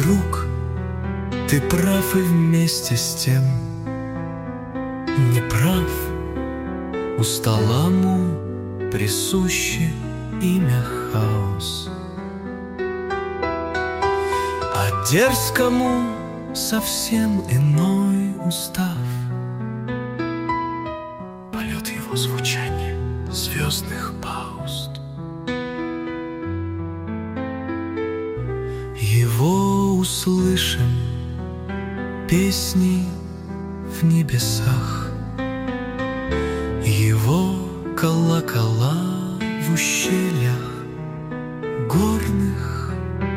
друг, ты прав и вместе с тем не прав. Усталому присуще имя хаос, а дерзкому совсем иной устав. Полет его звучания звездных пауз, его услышим песни в небесах, его колокола в ущельях горных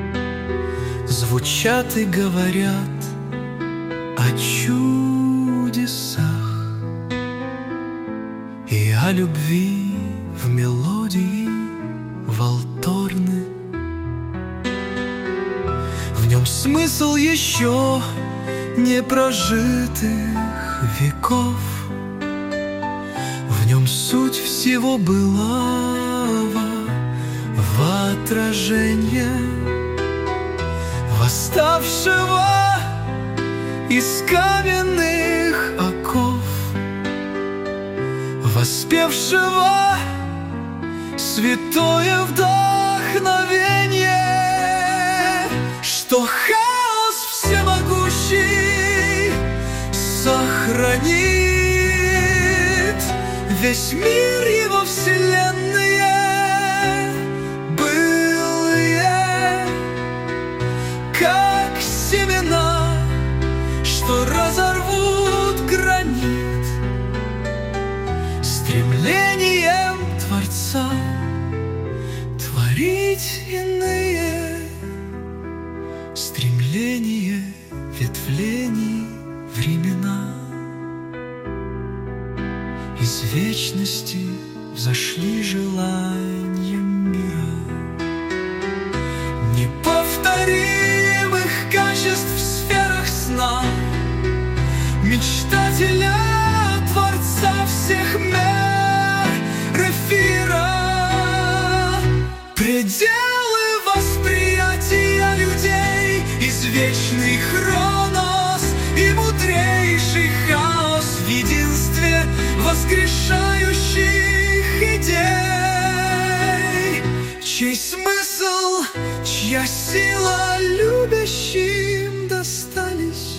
звучат и говорят о чудесах и о любви в мелодии валторны. В нем смысл еще не прожитых веков, в нем суть всего былого в отражение восставшего из каменных оков, воспевшего святое вдохновение, что хаос всемогущий сохранит весь мир, его вселенные былые, как семена, что разорвут гранит стремлением Творца творить иные, стремление ветвлений времена. Из вечности взошли желания мира, неповторимых качеств в сферах сна, мечтателя Творца всех мер эфира. Пределы восприятия людей, извечный хронос и мудрейший хаос в единстве воскрешающих идей, чей смысл, чья сила любящим достались.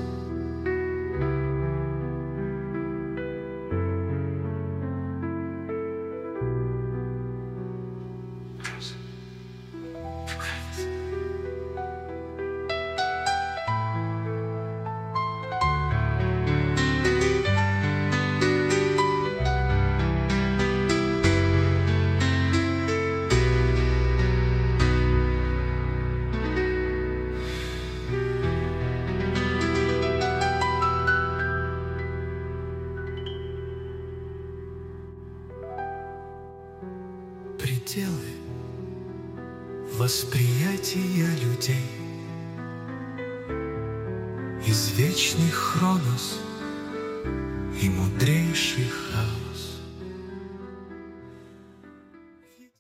Пределы восприятия людей, извечный хронос и мудрейший хаос.